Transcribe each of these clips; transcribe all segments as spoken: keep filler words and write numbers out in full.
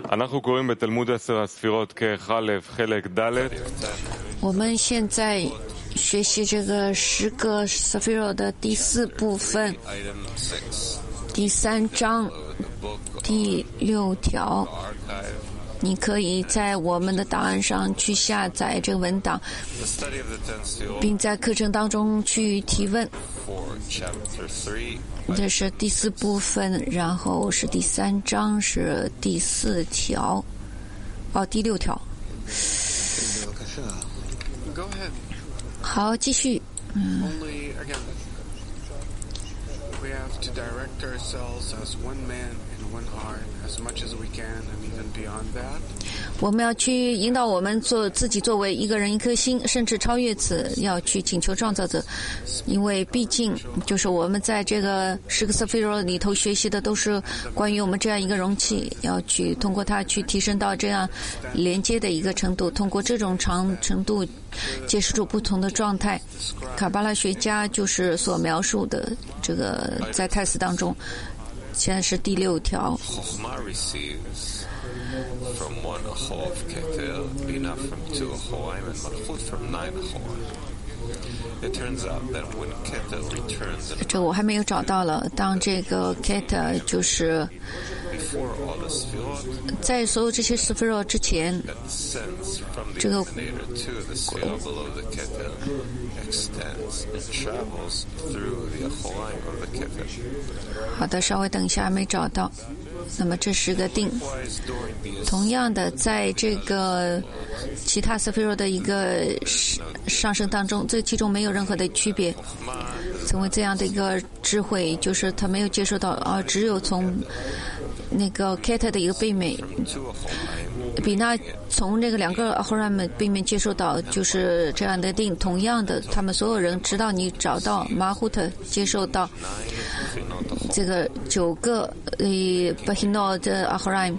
我们现在学习这个十个 Sephirot 的第四部分，第三章第六条。你可以在我们的档案上去下载这个文档，并在课程当中去提问。这是第四部分，然后是第三章，是第四条，哦，第六条。好，继续。嗯。 We have to direct ourselves as one man and one heart as much as we can and even beyond that. 我们要去引导我们做自己作为一个人一颗心，甚至超越此，要去请求创造者，因为毕竟就是我们在这个十个 Sephirot 里头学习的都是关于我们这样一个容器，要去通过它去提升到这样连接的一个程度，通过这种长程度揭示出不同的状态。卡巴拉学家就是所描述的这个在泰斯当中，现在是第六条。这我还没有找到了。当这个 Keta 就是在所有这些 Sephirot 之前，这个好的，稍微等一下，还没找到。那么这是个定。同样的，在这个其他 Sephirot 的一个上升当中，这其中没有任何的区别。成为这样的一个智慧，就是他没有接受到啊，只有从那个 Keta 的一个背面，比那从这个两个 Ahoram 背面接受到，就是这样的定。同样的，他们所有人直到你找到 Mahut 接受到这个九个呃 Behinot 的 Ahoram，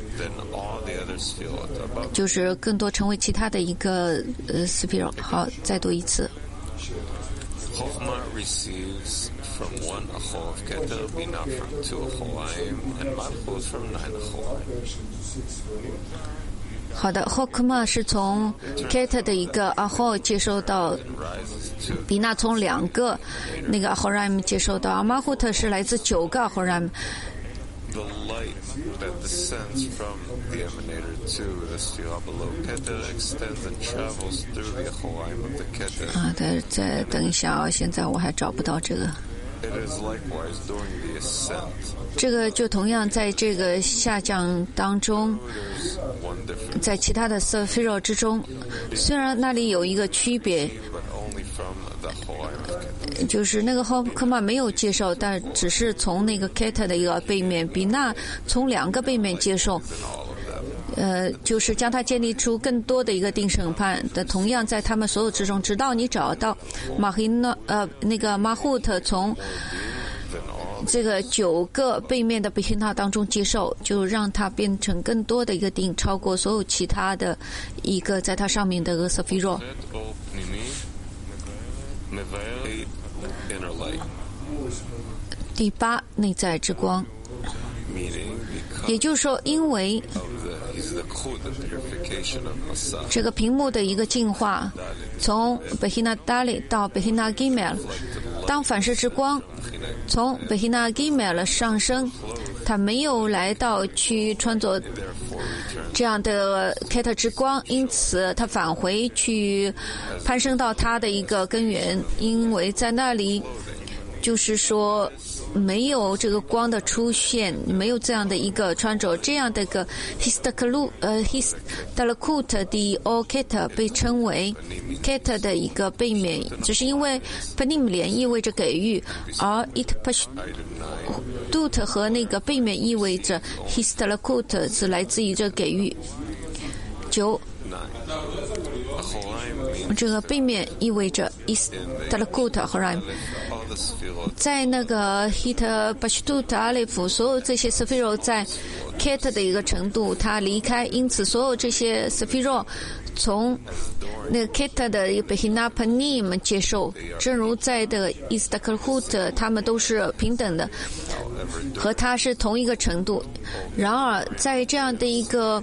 就是更多成为其他的一个呃 Sephirot。好，再读一次。 Chokhmah receives from one Achor of Keter, Binah from two Achoraim, and Malchut from nine Achoraim. 好的 Chokhmah 是从 Keter 的一个 Achor 接收到，比那从两个那个 Achoraim 接收到， Malchut 是来自九个 Achoraim。 The light that descends from the emanator to the Sphira below Keter extends and travels through the Achoraim of the Keter. 好的，再等一下啊，现在我还找不到这个。 It is likewise during the ascent. 这个就同样在这个下降当中，在其他的 Sephirot 之中，虽然那里有一个区别，就是那个 Chokhmah 没有接受，但只是从那个 Keta 的一个背面，比那从两个背面接受，呃，就是将它建立出更多的一个定审判的。同样在他们所有之中，直到你找到 Mahina 呃那个 Mahut 从这个九个背面的 Behinah 当中接受，就让它变成更多的一个定，超过所有其他的一个在它上面的一个 Sephirot。第八，内在之光，也就是说，因为这个屏幕的一个进化，从 Behinah Dalet 到 Behinah Gimel， 当反射之光从 Behinah Gimel 上升，它没有来到去穿着这样的 Keta 之光，因此它返回去攀升到它的一个根源，因为在那里就是说没有这个光的出现，没有这样的一个穿着，这样的一个 Histalakut 呃 Histalakut 的 O Keta 被称为 Keta 的一个背面，只是因为 Panim 连意味着给予，而 Itpashtut 和那个背面意味着 Histalakut 是来自于这给予。九，这个背面意味着 Histalakut 和 Ram。 在那个 Hit Bashtut Aleph 所有这些 Sephirot 在 Ket 的一个程度它离开，因此所有这些 Sephirot 从那个 Ket 的 Behina Panim 接受，正如在的 Istakhlhut 他们都是平等的，和他是同一个程度。然而在这样的一个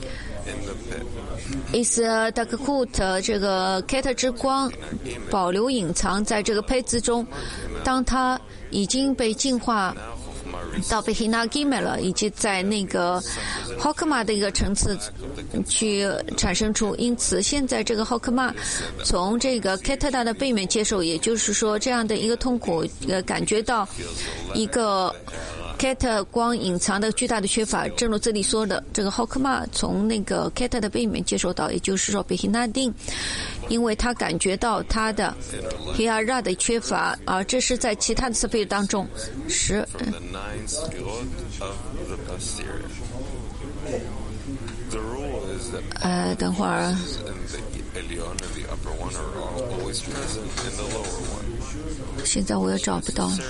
Istakhlhut 这个 Ket 之光保留隐藏在这个胚子中，当它已经被净化到 Behina Gimel 了，以及在那个 Hokmah 的一个层次去产生出，因此现在这个 Hokmah 从这个 Ketada 的背面接受，也就是说这样的一个痛苦呃感觉到一个 Ket 光隐藏的巨大的缺乏，正如这里说的，这个 Hokmah 从那个 Ket 的背面接受到，也就是说 Behina Din， 因为他感觉到他的 Hiara 的缺乏，而这是在其他的 Sephirot 当中是呃，等会儿。现在我也找不到。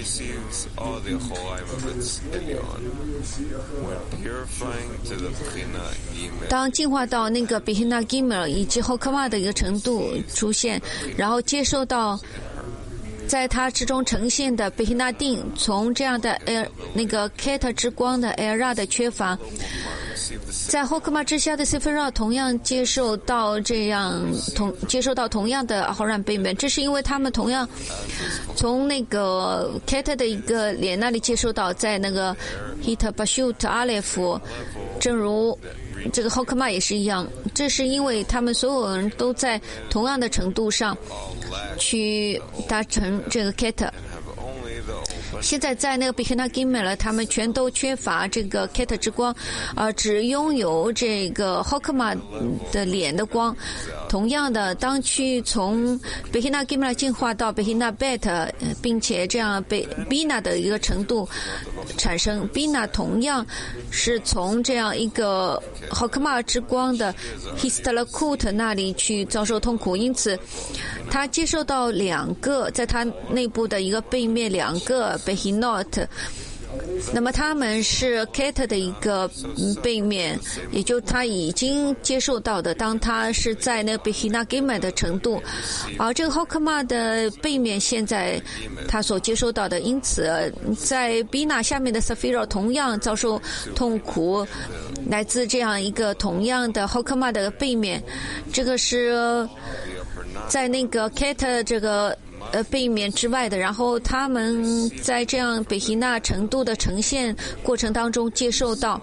当进化到那个 Behina Gimel 以及 Hokmah 的一个程度出现，然后接受到在它之中呈现的 Behina Din 从这样的 Air 那个 Ket 之光的 Era 的缺乏，在 Hokmah 之下的 Sephirot 同样接受到这样同接受到同样的 Ahoran 背面，这是因为他们同样从那个 Ket 的一个脸那里接受到，在那个 Hit Bashtut Aleph， 正如这个 Hokmah 也是一样，这是因为他们所有人都在同样的程度上去达成这个 Ket。现在在那个 Behina Gimel 他们全都缺乏这个 Ket 之光，而只拥有这个 Hokmah 的脸的光。同样的，当去从 Behina Gimel 进化到 Behina Bet， 并且这样被 Bina 的一个程度产生， Bina 同样是从这样一个 Hokmah 之光的 Istakhlhut 那里去遭受痛苦，因此他接受到两个在他内部的一个背面两个 Behinot， 那么他们是 Ket 的一个背面，也就他已经接受到的，当他是在那 Behina Gimel 的程度，而这个 Hokmah 的背面现在他所接受到的，因此在 Bina 下面的 Sephirot 同样遭受痛苦，来自这样一个同样的 Hokmah 的背面，这个是在那个 Ket 这个呃背面之外的，然后他们在这样 Behina 程度的呈现过程当中接受到。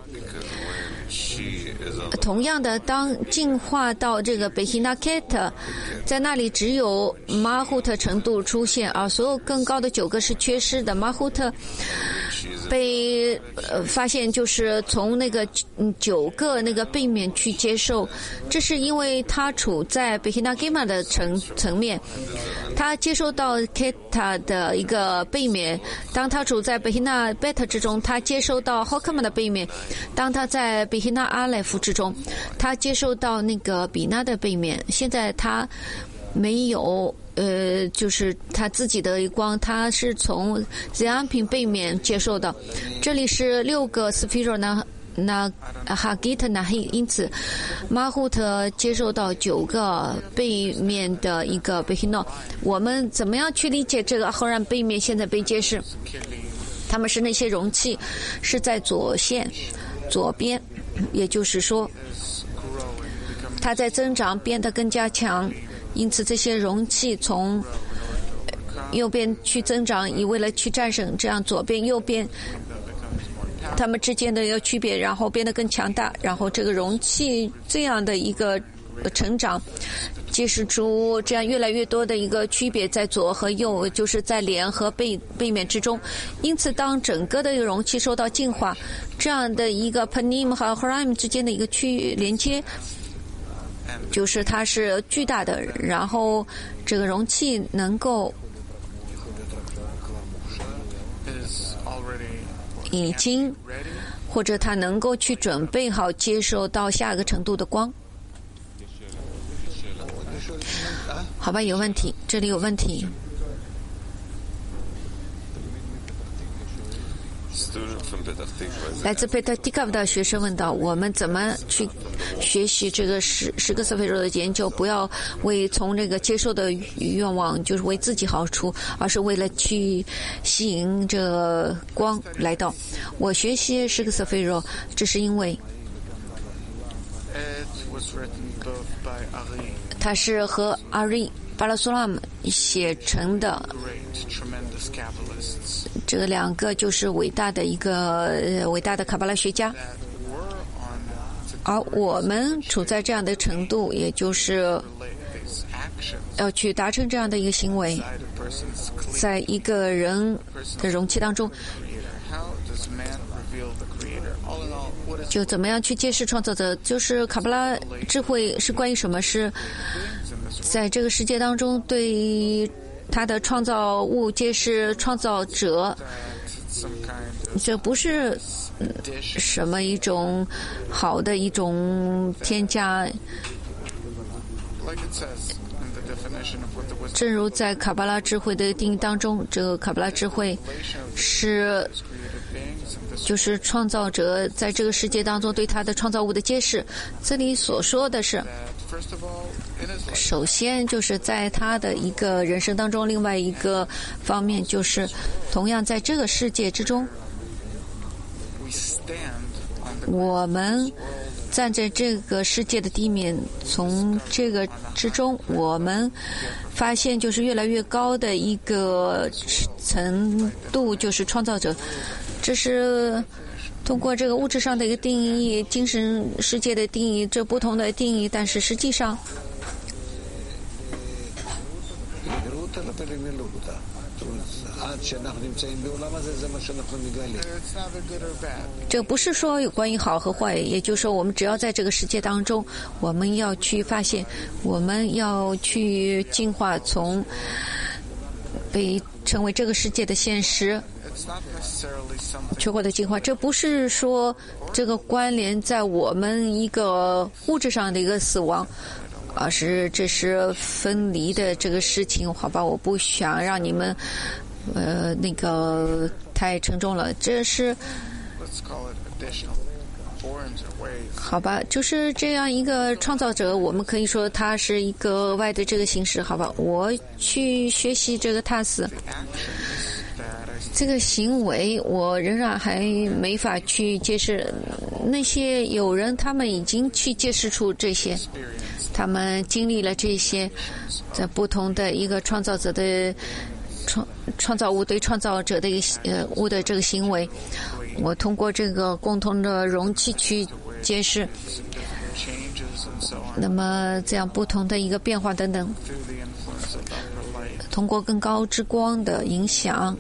同样的，当进化到这个 Behina Ket， 在那里只有 Malchut 程度出现，而所有更高的九个是缺失的。Malchut 被呃发现就是从那个九个那个背面去接受，这是因为它处在 Behina Gimel 的层层面，它接受到 Ket 的一个背面，当它处在 Behina Bet 之中，它接受到 Hokmah 的背面，当它在 Behina Aleph 之中，它接受到那个 Bina 的背面。现在它没有呃，就是他自己的光，他是从 Zeranpin 背面接受的。这里是六个 Sephirot 呢，那 Hagit Nahi， 因此 Malchut 接受到九个背面的一个 Behinot。我们怎么样去理解这个后让背面现在被揭示？他们是那些容器，是在左线左边，也就是说，它在增长，变得更加强。因此，这些容器从右边去增长，以为了去战胜这样左边、右边它们之间的一个区别，然后变得更强大。然后这个容器这样的一个成长，揭示出这样越来越多的一个区别在左和右，就是在脸和背背面之中。因此，当整个的容器受到净化，这样的一个 Panim 和 Horam 之间的一个区连接。就是它是巨大的，然后这个容器能够已经或者它能够去准备好接受到下一个程度的光。好吧，有问题，这里有问题。 student from Petah Tikva. 来自佩特蒂卡的学生问道：我们怎么去学习这个十十个色菲罗的研究？不要为从这个接受的愿望，就是为自己好处，而是为了去吸引这个光来到。我学习十个色菲罗，这是因为 It was written both by Ari, 它是和阿瑞巴拉苏拉姆写成的。 great, tremendous Kabbalists 这个两个就是伟大的一个呃伟大的卡巴拉学家， that were on to 而我们处在这样的程度，也就是 relate these actions 要去达成这样的一个行为， inside a person's clear 在一个人的容器当中， creator. How does man reveal the creator? All in all, what is 就怎么样去揭示创造者？就是卡巴拉智慧是关于什么？是 beings in this 在这个世界当中对他的创造物揭示创造者， that some kind of 这不是 dish 什么一种好的一种添加。 like it says in the definition of what the wisdom 正如在卡巴拉智慧的定义当中，这个卡巴拉智慧 of 是 created beings in this 就是创造者在这个世界当中对他的创造物的揭示。这里所说的是， that first of all in his life 首先就是在他的一个人生当中，另外一个方面就是同样在这个世界之中， we stand on the 我们站在这个世界的地面，从这个之中，我们发现就是越来越高的一个程度，就是创造者。这是通过这个物质上的一个定义，精神世界的定义，这不同的定义，但是实际上 it's neither good or bad. 这不是说有关于好和坏，也就是说我们只要在这个世界当中，我们要去发现，我们要去进化，从被成为这个世界的现实， It's not necessarily something 去获得进化。这不是说这个关联在我们一个物质上的一个死亡，而是这是分离的这个事情。好吧，我不想让你们呃那个太沉重了。这是 let's call it additional forms or ways 好吧，就是这样一个创造者，我们可以说他是一个额外的这个形式。好吧，我去学习这个塔斯 actions that I 这个行为，我仍然还没法去揭示。那些有人他们已经去揭示出这些， experienced 他们经历了这些，在不同的一个创造者的创创造物对创造者的一个呃物的这个行为，我通过这个共同的容器去揭示。 changes and so on 那么这样不同的一个变化等等， through the influence of upper light. 通过更高之光的影响，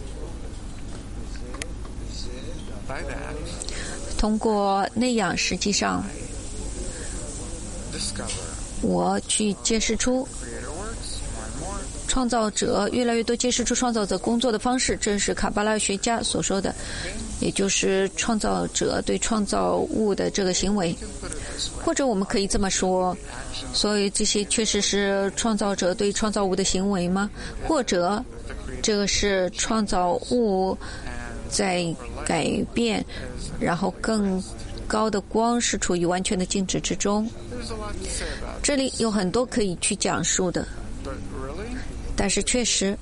By that, 通过那样，实际上 discover 我去揭示出 creator works more and more. 创造者越来越多揭示出创造者工作的方式，这是卡巴拉学家所说的，也就是创造者对创造物的这个行为， Put it this way, 或者我们可以这么说，所以这些确实是创造者对创造物的行为吗？或者这个是创造物在改变，然后更高的光是处于完全的静止之中。 there's a lot to say about it. 这里有很多可以去讲述的， But really, 但是确实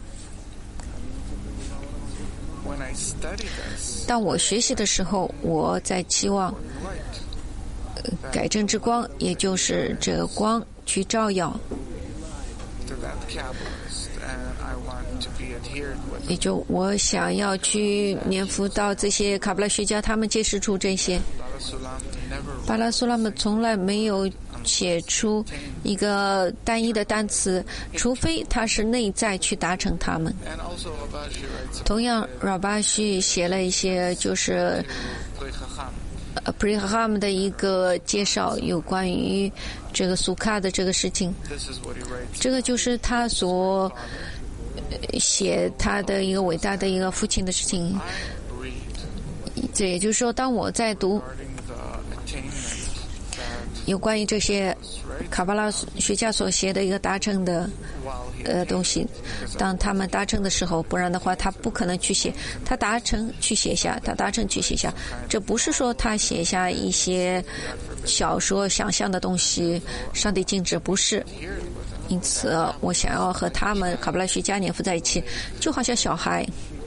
when I study this, 当我学习的时候，我在期望 light 改正之光，也就是这个光去照耀， to that Kabbalist, and I want to be adhered with. 也就我想要去念服到这些卡巴拉学家，他们揭示出这些。 Baba Sulam never 巴拉苏拉姆从来没有写出一个单一的单词，除非他是内在去达成他们。 and also Rabashi writes 同样 Rabashi 写了一些就是 Plei Chacham. 呃 Pri Chacham 的一个介绍，有关于这个苏卡的这个事情。 This is what he writes. 这个就是他所呃写他的一个伟大的一个父亲的事情。 I read 这也就是说，当我在读 regarding the attainment that 有关于这些卡巴拉学家所写的一个达成的呃东西，当他们达成的时候，不然的话他不可能去写，他达成去写下，他达成去写下，这不是说他写下一些小说想象的东西，上帝禁止，不是。因此我想要和他们卡巴拉学家年夫在一起，就好像小孩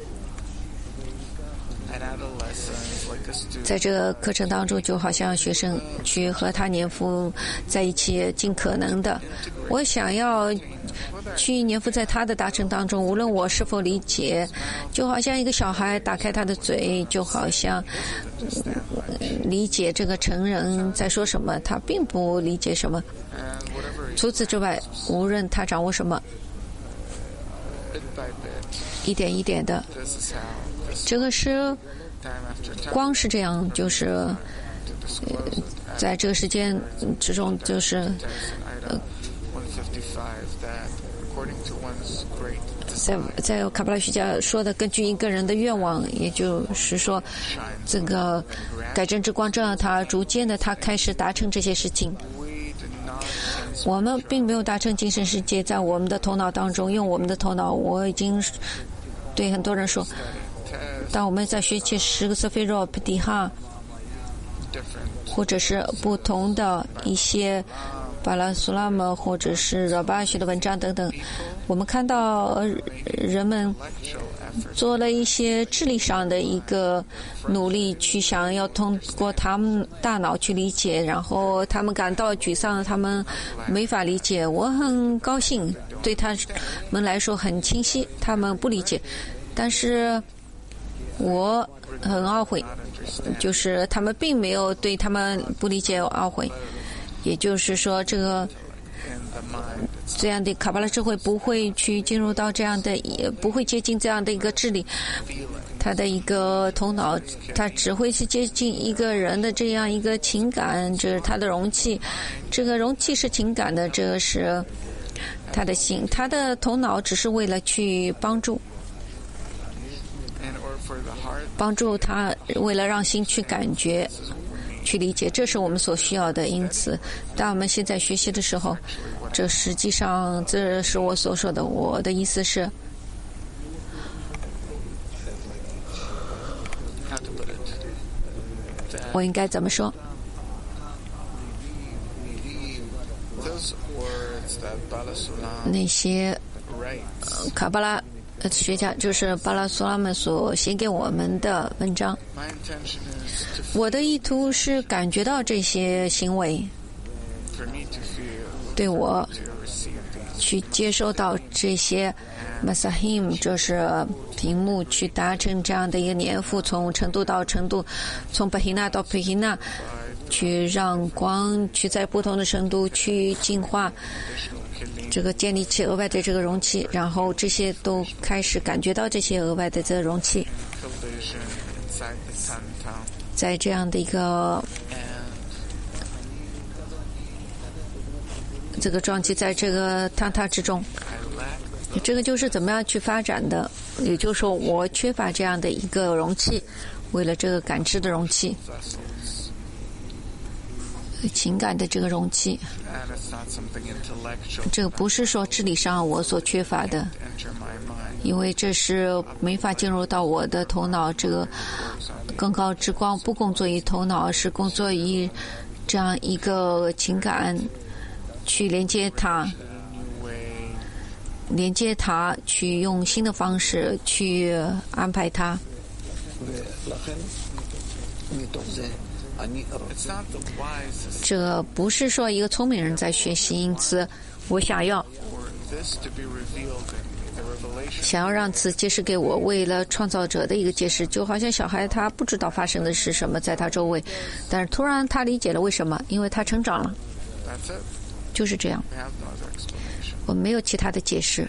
在这个课程当中，就好像学生去和他年夫在一起，尽可能的我想要去年夫在他的达成当中，无论我是否理解，就好像一个小孩打开他的嘴，就好像、嗯、理解这个成人在说什么，他并不理解什么。除此之外，无论他掌握什么，一点一点的，这个是光是这样，就是、呃、在这个时间之中，就是呃在在卡巴拉学家说的，根据一个人的愿望，也就是说，这个改正之光，这样他逐渐的他开始达成这些事情。我们并没有达成精神世界，在我们的头脑当中，用我们的头脑，我已经对很多人说，当我们在学习十个瑟菲若皮迪哈，或者是不同的一些巴拉苏拉姆或者是拉巴学的文章等等，我们看到人们做了一些智力上的一个努力，去想要通过他们大脑去理解，然后他们感到沮丧，他们没法理解。我很高兴，对他们来说很清晰，他们不理解，但是我很懊悔，就是他们并没有对他们不理解懊悔。也就是说，这个这样的卡巴拉智慧不会去进入到这样的，也不会接近这样的一个智力，他的一个头脑，他只会去接近一个人的这样一个情感，这是他的容器，这个容器是情感的，这个是他的心，他的头脑只是为了去帮助帮助他，为了让心去感觉去理解，这是我们所需要的。因此当我们现在学习的时候，这实际上这是我所说的，我的意思是我应该怎么说，那些、呃、卡巴拉学家，就是巴拉苏拉们所写给我们的文章，我的意图是感觉到这些行为对我去接收到这些 Masahim， 就是屏幕，去达成这样的一个年复，从程度到程度，从 Bahina 到 Bahina， 去让光去在不同的程度去净化这个建立起额外的这个容器，然后这些都开始感觉到这些额外的这个容器，在这样的一个这个撞击在这个坍塌之中，这个就是怎么样去发展的，也就是说我缺乏这样的一个容器，为了这个感知的容器，情感的这个容器，这个不是说智力上我所缺乏的，因为这是没法进入到我的头脑，这个更高之光不工作于头脑，是工作于这样一个情感，去连接它连接它去用新的方式去安排它。这不是说一个聪明人在学习，因此我想要想要让此揭示给我，为了创造者的一个揭示，就好像小孩他不知道发生的是什么在他周围，但是突然他理解了为什么，因为他成长了，就是这样，我没有其他的解释。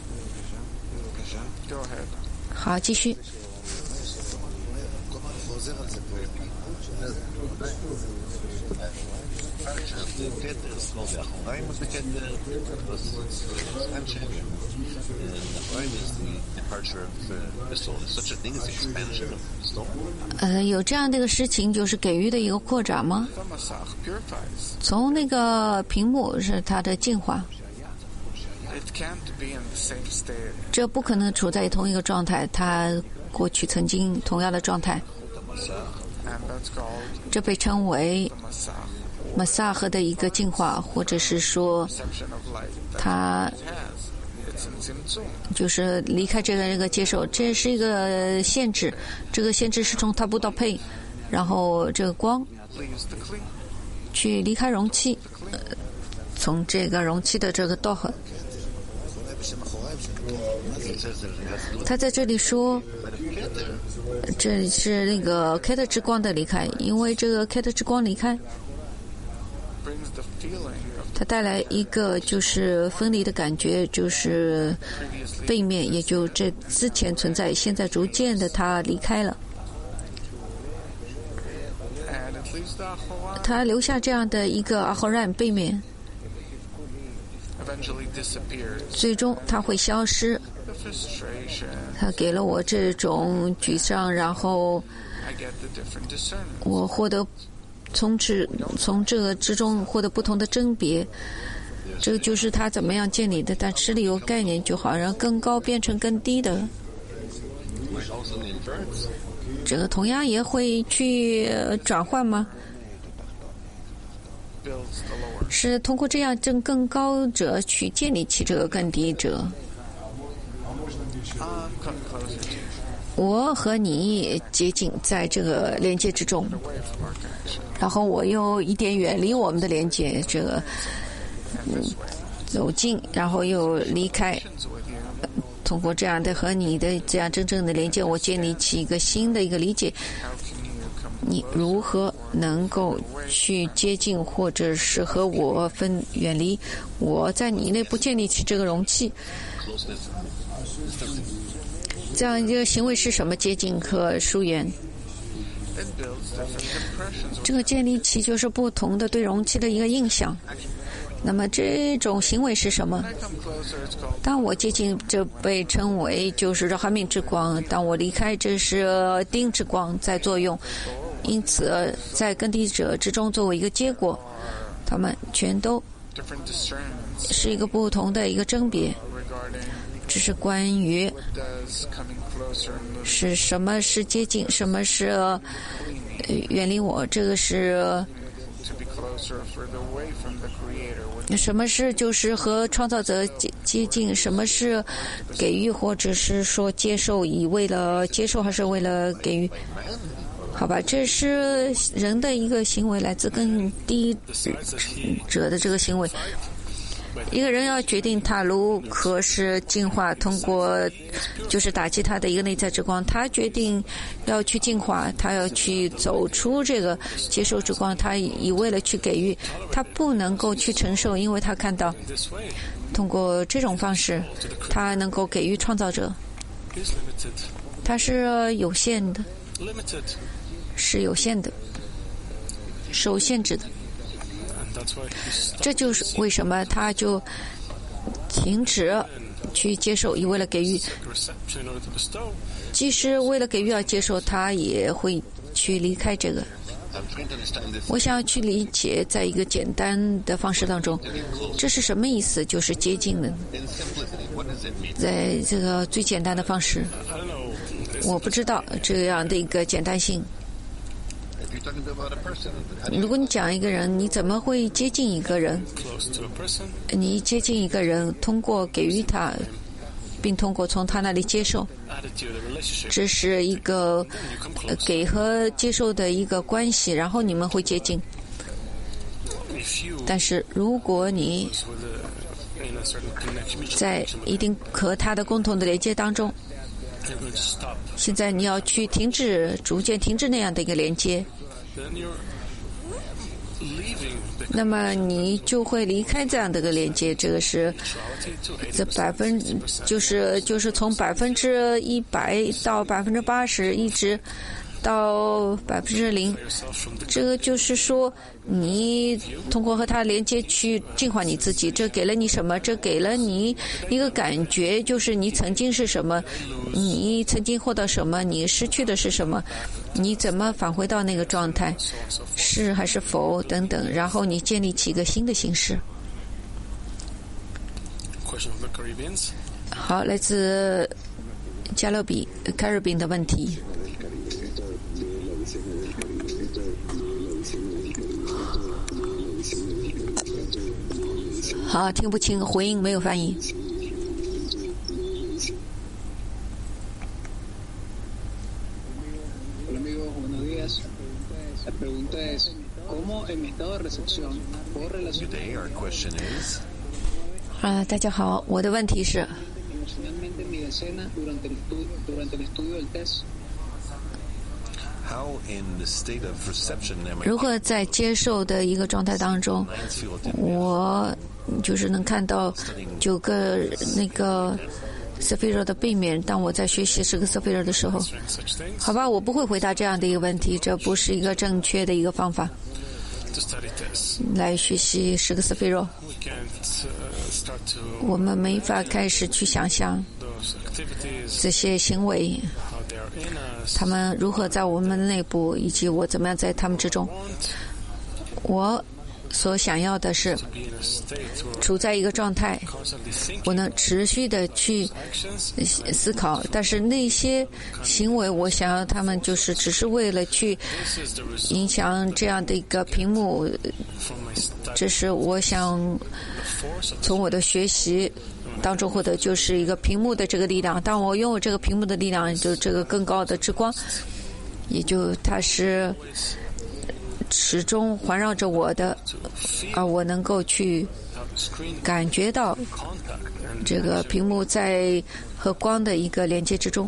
好，继续。 呃，有这样的一个事情，就是给予的一个扩展吗？从那个屏幕是它的进化，这不可能处在同一个状态，它过去曾经同样的状态，这被称为马萨赫的一个进化，或者是说它就是离开这个这个接受，这是一个限制，这个限制是从塔布到佩，然后这个光去离开容器，呃、从这个容器的这个道痕。他在这里说，这是那个 Keter 之光的离开，因为这个 Keter 之光离开，它带来一个就是分离的感觉，就是背面，也就这之前存在，现在逐渐的它离开了，它留下这样的一个阿霍然背面，最终它会消失。它给了我这种沮丧，然后我获得从这从这个之中获得不同的甄别，这就是它怎么样建立的。但这里有概念，就好像更高变成更低的，这个同样也会去转换吗？是通过这样正更高者去建立起这个更低者。我和你接近在这个连接之中，然后我又一点远离我们的连接，这个嗯走近，然后又离开。通过这样的和你的这样真正的连接，我建立起一个新的一个理解。你如何能够去接近，或者是和我分远离？我在你内部建立起这个容器。这样一个行为是什么？接近和疏远。这个建立起就是不同的对容器的一个印象。那么这种行为是什么？当我接近，这被称为就是热哈敏之光；当我离开，这是丁之光在作用。因此，在更低者之中作为一个结果，他们全都是一个不同的一个甄别。这是关于是什么是接近，什么是、呃、远离我，这个是什么是就是和创造者接近，什么是给予或者是说接受，以为了接受还是为了给予。好吧，这是人的一个行为，来自更低者的这个行为。一个人要决定他如何是进化，通过就是打击他的一个内在之光，他决定要去进化，他要去走出这个接受之光，他以为了去给予，他不能够去承受，因为他看到通过这种方式他能够给予创造者，他是有限的，是有限的，受限制的。这就是为什么他就停止去接受，以为了给予，即使为了给予而接受，他也会去离开这个。我想要去理解，在一个简单的方式当中，这是什么意思？就是接近的，在这个最简单的方式，我不知道这样的一个简单性。如果你讲一个人，你怎么会接近一个人？你接近一个人，通过给予他，并通过从他那里接受，这是一个给和接受的一个关系，然后你们会接近。但是如果你在一定和他的共同的连接当中，现在你要去停止，逐渐停止那样的一个连接，那么你就会离开这样的一个连接。这个是这百分就是就是从百分之一百到百分之八十，一直到百分之零。这个就是说，你通过和他连接去净化你自己，这给了你什么？这给了你一个感觉，就是你曾经是什么，你曾经获得什么，你失去的是什么，你怎么返回到那个状态，是还是否等等，然后你建立起一个新的形式。好，来自加勒比 Caribbean 的问题。好，听不清，回应没有翻译。啊，大家好，我的问题是，如何在接受的一个状态当中，我就是能看到九个那个瑟菲热的背面。当我在学习这个瑟菲热的时候，好吧，我不会回答这样的一个问题，这不是一个正确的一个方法来学习十个瑟菲热。我们没法开始去想象这些行为，他们如何在我们内部，以及我怎么样在他们之中。我所想要的是处在一个状态，我能持续的去思考，但是那些行为我想要他们就是只是为了去影响这样的一个屏幕，这是我想从我的学习当中获得，就是一个屏幕的这个力量。当我拥有这个屏幕的力量，就这个更高的之光，也就它是始终环绕着我的，而我能够去感觉到这个屏幕在和光的一个连接之中。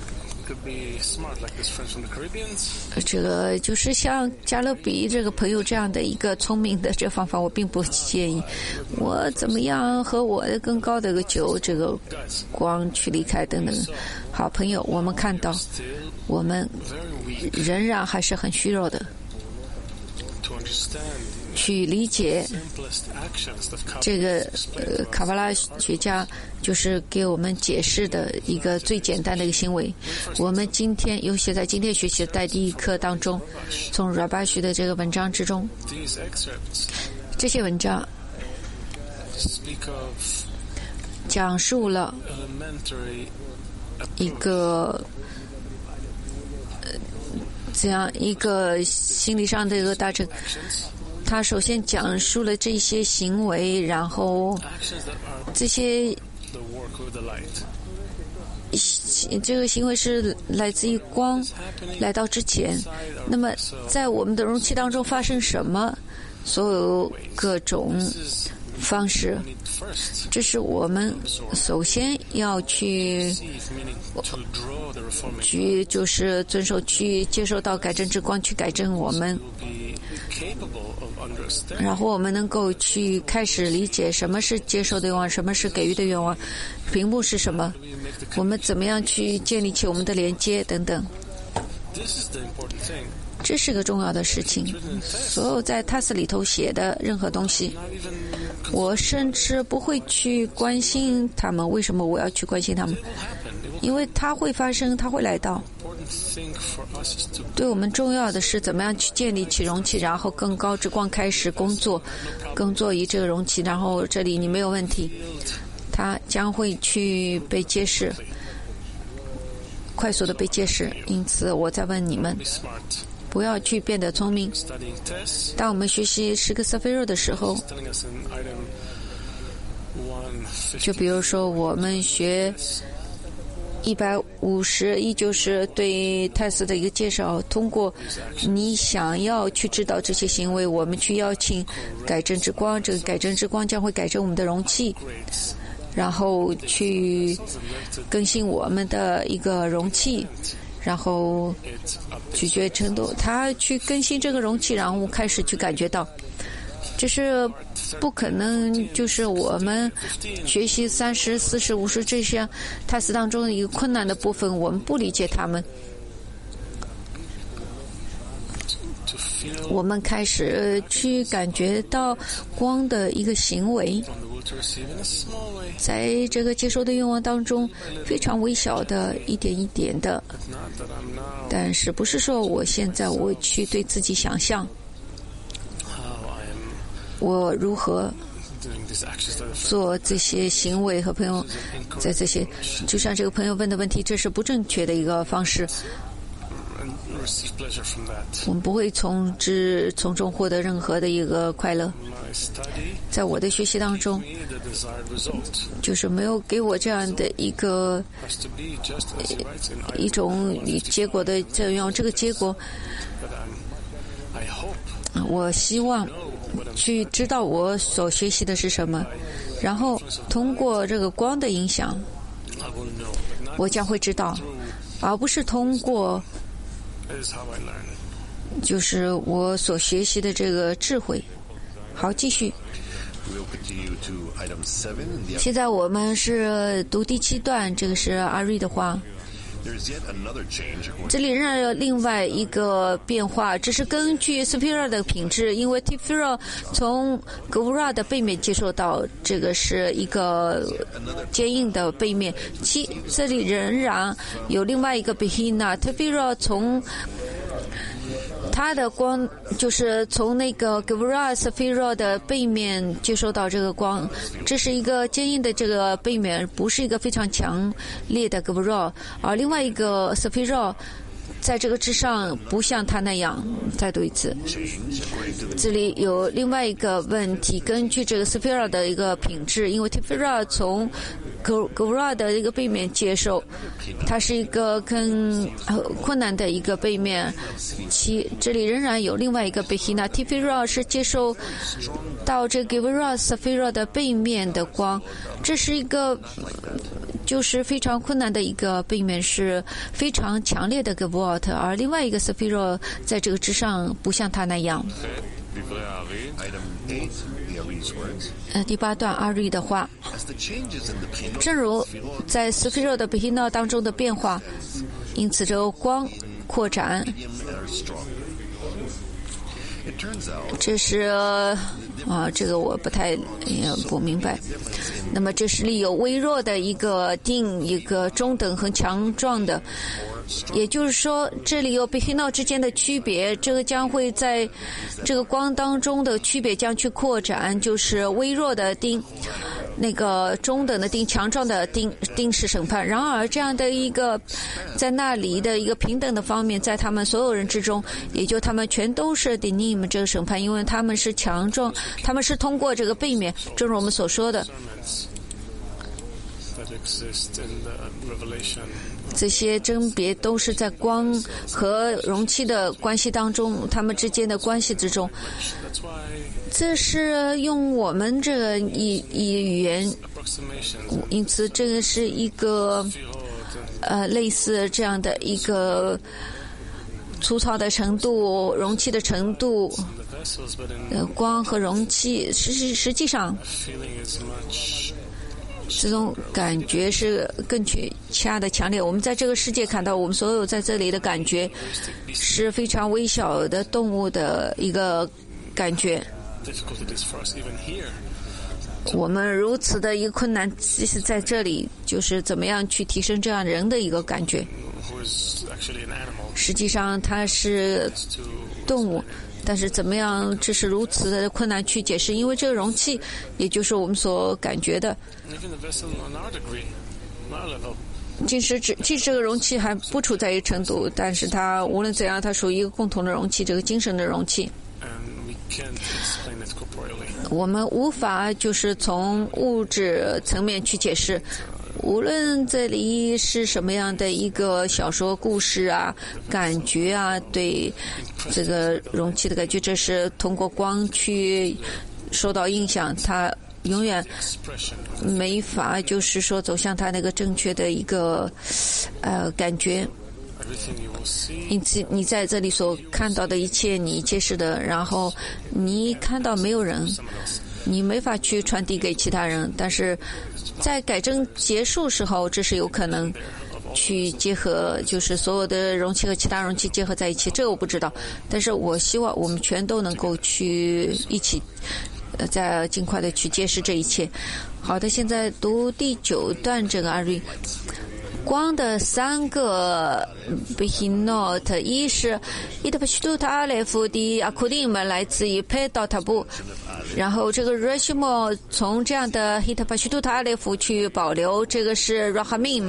这个就是像加勒比这个朋友这样的一个聪明的这方法，我并不建议。我怎么样和我的更高的一个酒这个光去离开等等。好朋友，我们看到我们仍然还是很虚弱的。去理解这个呃卡巴拉学家就是给我们解释的一个最简单的一个行为。我们今天尤其在今天学习的在第一课当中，从拉巴许的这个文章之中，这些文章讲述了一个这样一个心理上的一个大成。他首先讲述了这些行为，然后这些这个行为是来自于光来到之前。那么在我们的容器当中发生什么？所有各种方式，这是我们首先要去去就是遵守，去接受到改正之光，去改正我们，然后我们能够去开始理解什么是接受的愿望，什么是给予的愿望，屏幕是什么，我们怎么样去建立起我们的连接等等。这是个重要的事情。所有在塔斯里头写的任何东西，我甚至不会去关心他们。为什么我要去关心他们？因为它会发生，它会来到。对我们重要的是怎么样去建立起容器，然后更高之光开始工作，工作于这个容器，然后这里你没有问题，它将会去被揭示，快速的被揭示。因此我在问你们，不要去变得聪明。当我们学习十个瑟菲热的时候，就比如说我们学一百五十一，就是对泰斯的一个介绍。通过你想要去知道这些行为，我们去邀请改正之光，这个改正之光将会改正我们的容器，然后去更新我们的一个容器，然后咀嚼程度，它去更新这个容器，然后开始去感觉到。这是不可能，就是我们学习三十、四十、五十这些泰斯当中的一个困难的部分，我们不理解他们。 我们开始去感觉到光的一个行为，在这个接受的愿望当中，非常微小的一点一点的，但是不是说我现在我去对自己想象我如何做这些行为和朋友在这些，就像这个朋友问的问题，这是不正确的一个方式。我们不会从之从中获得任何的一个快乐。在我的学习当中，就是没有给我这样的一个一种结果的这样这个结果。我希望去知道我所学习的是什么，然后通过这个光的影响，我将会知道，而不是通过就是我所学习的这个智慧。好，继续。现在我们是读第七段，这个是阿瑞的话。这里仍然有另外一个变化，这是根据 Sephira 的品质，因为 Sephira 从 Gevurah 的背面接受到，这个是一个坚硬的背面。其这里仍然有另外一个 Bechina Sephira 从它的光就是从那个 Gevurah Sephira 的背面接收到这个光，这是一个坚硬的这个背面，不是一个非常强烈的 Gevurah， 而另外一个 Sephira 在这个之上不像它那样。再读一次，这里有另外一个问题，根据这个 Sephira 的一个品质，因为 Sephira 从 Gevurah 的一个背面接受，它是一个更困难的一个背面。其这里仍然有另外一个 Bechina Sephira 是接受到这个 Gevurah Sephira 的背面的光，这是一个就是非常困难的一个背面，是非常强烈的 Gevurah， 而另外一个 Sephira 在这个之上不像它那样。呃，第八段阿瑞的话，正如在 Sephira 的 Bechina 当中的变化，因此这个光扩展，这是啊，这个我不太也不明白。那么这是里有微弱的一个定，一个中等和强壮的，也就是说这里有 Bechina 之间的区别，这个将会在这个光当中的区别将去扩展，就是微弱的定，那个中等的定，强壮的定，定是审判。然而这样的一个在那里的一个平等的方面，在他们所有人之中，也就他们全都是 Dinim 这个审判，因为他们是强壮，他们是通过这个背面，正如我们所说的这些甄别都是在光和容器的关系当中，他们之间的关系之中。这是用我们这个以以语言，因此这个是一个呃类似这样的一个粗糙的程度，容器的程度，呃光和容器实实实际上这种感觉是更去掐的强烈。我们在这个世界看到，我们所有在这里的感觉是非常微小的动物的一个感觉。我们如此的一个困难，其实在这里就是怎么样去提升这样人的一个感觉。实际上它是动物，但是怎么样这是如此的困难去解释，因为这个容器也就是我们所感觉的，即使只即使这个容器还不处在一程度，但是它无论怎样它属于一个共同的容器，这个精神的容器。我们无法就是从物质层面去解释，无论这里是什么样的一个小说故事啊，感觉啊，对这个容器的感觉，这是通过光去受到影响，它永远没法就是说走向它那个正确的一个呃感觉。因此你在这里所看到的一切你揭示的，然后你看到没有人，你没法去传递给其他人，但是在改正结束时候这是有可能。 去结合，就是所有的容器和其他容器结合在一起，这个我不知道。但是我希望我们全都能够去一起，呃，再尽快的去揭示这一切。好的，现在读第九段这个阿瑞。光的三个 behinot， 一是伊特巴西杜塔阿雷夫的阿库丁们来自于佩道塔布，然后这个 Reshimo 从这样的 Hita Pashuta 阿列夫去保留，这个是 Rahamim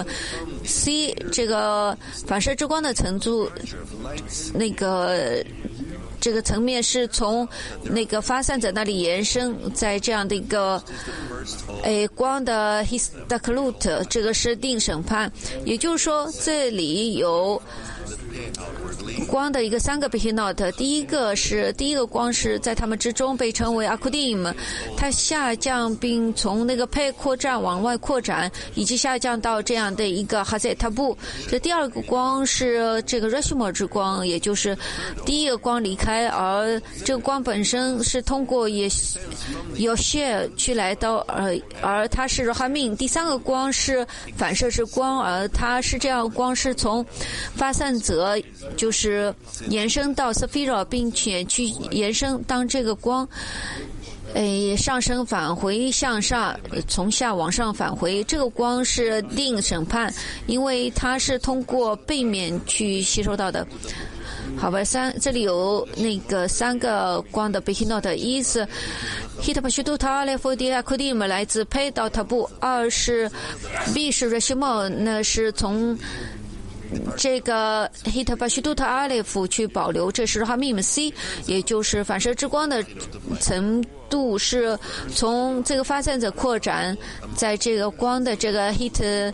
C 这个反射之光的层度，那个这个层面是从那个发散者那里延伸，在这样的一个诶光的 Histaklut， 这个是定审判，也就是说这里有光的一个三个 behinot， 第一个是第一个光是在它们之中被称为 akudim， 它下降并从那个配扩展往外扩展，以及下降到这样的一个 hazetabu。这第二个光是这个 reshimo 之光，也就是第一个光离开，而这个光本身是通过也有 share 去来到，而而它是 rahamin。第三个光是反射之光，而它是这样光是从发散者就是延伸到 Sephira， 并且去延伸当这个光诶上升返回向上，从下往上返回，这个光是定审判，因为它是通过背面去吸收到的。好吧，三这里有那个三个光的 behinot， 一是 Hita Pashuta Aleph Di Akudim 来自佩到塔布，二是 B 是 Reshimo， 那是从这个 Hita Pashuta Aleph 去保留，这是 Rahamim C， 也就是反射之光的程度是从这个发散者扩展，在这个光的这个 Hit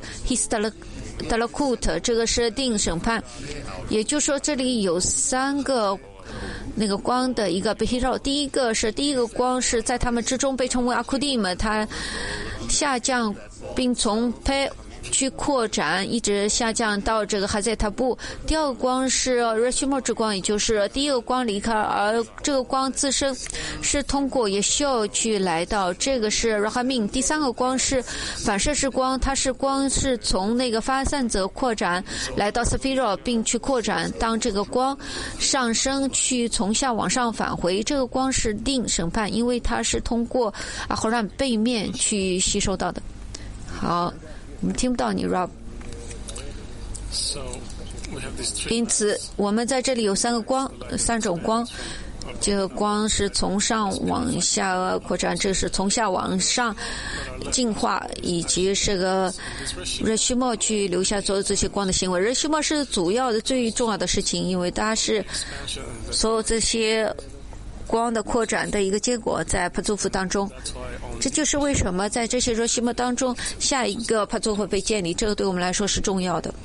Histalakut， 这个是定审判，也就是说这里有三个那个光的一个 behiro， 第一个是第一个光是在它们之中被称为 akudim， 它下降并从 pe去扩展，一直下降到这个还在塔布。第二个光是 Reshimo 之光，也就是第一个光离开，而这个光自身是通过 Yeshua 去来到，这个是 Rahamim。第三个光是反射之光，它是光是从那个发散者扩展来到 Sephira， 并去扩展，当这个光上升去从下往上返回，这个光是定审判，因为它是通过阿霍兰背面去吸收到的。好，我们听不到你 Rob。 因此我们在这里有三个光，三种光，这个光是从上往下扩展，这是从下往上进化，以及这个 Reshimo 去留下所有这些光的行为。 Reshimo 是主要的最重要的事情，因为它是所有这些光的扩展的一个结果，在帕祖夫当中。这就是为什么在这些热西莫当中，下一个帕祖夫被建立，这个对我们来说是重要的。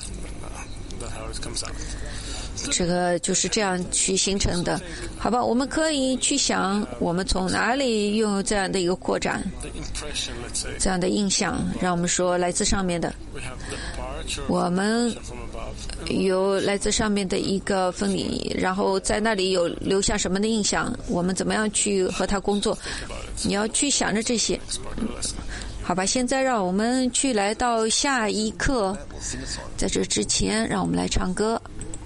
这个就是这样去形成的，好吧？我们可以去想，我们从哪里拥有这样的一个扩展，这样的印象，让我们说来自上面的，我们有来自上面的一个分离，然后在那里有留下什么的印象，我们怎么样去和它工作，你要去想着这些。好吧，现在让我们去来到下一课，在这之前让我们来唱歌。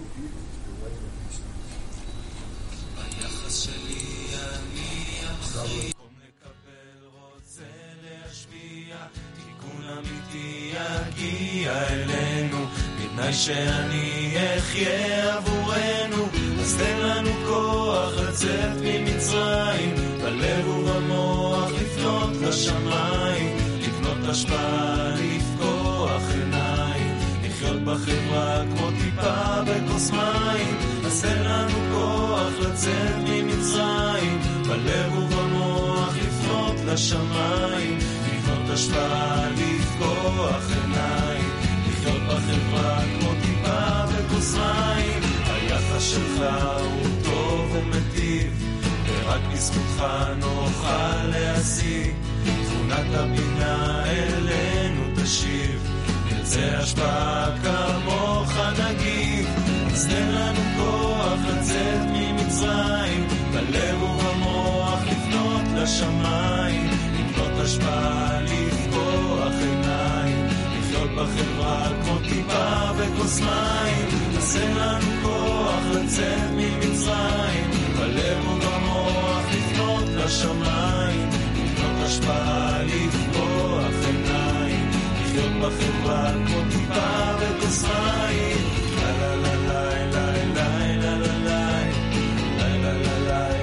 יגיע אלינו, בתנאי שאני אחיה עבורנו, אז תן לנו כוח לצאת ממצרים, בלב ובמוח לפנות לשמיים, לבנות השפעה, לפקוח עיניים, לחיות בחברה כמו טיפה בכוס מים, אז תן לנו כוח לצאת ממצרים, בלב ובמוח לפנות לשמיים, לבנות השפעה, לפקוח עיניים, לחיות בחברה כמו טיפה בכוס מים. היחס שלך הוא טוב ומטיב, ורק בזכותך נוכל להשיג, תבונת הבינה אלינו תשיב, נרצה השפעה כמוך נגיב, אז תן לנו כוח לצאת ממצרים, בלב ובמוח לפנות לשמיים, לבנות השפעה, לפקוח עיניים, לחיות בחברה כמו טיפה וכוס מים, אז אין לנו כוח לצאת ממצרים, בלב ובמוח לפנות לשמיים, לפנות השפעה, לפקוח עיניים, לחיות בחברה כמו טיפה וכוס מים. לה לה לה לה לה לה לה לה לה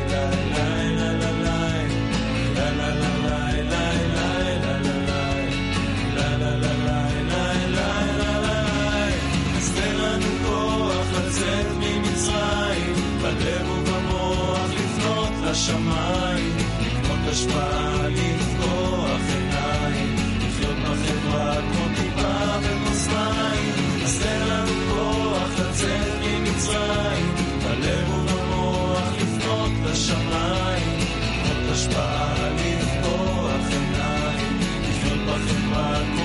בלב ובמוח לפנות לשמיים, לקנות השפעה, לפקוח עיניים, לחיות בחברה כמו טיפה וכוס מים, אז תן לנו כוח לצאת ממצרים, בלב ובמוח לפנות לשמיים, לקנות השפעה, לפקוח עיניים, לחיות בחברה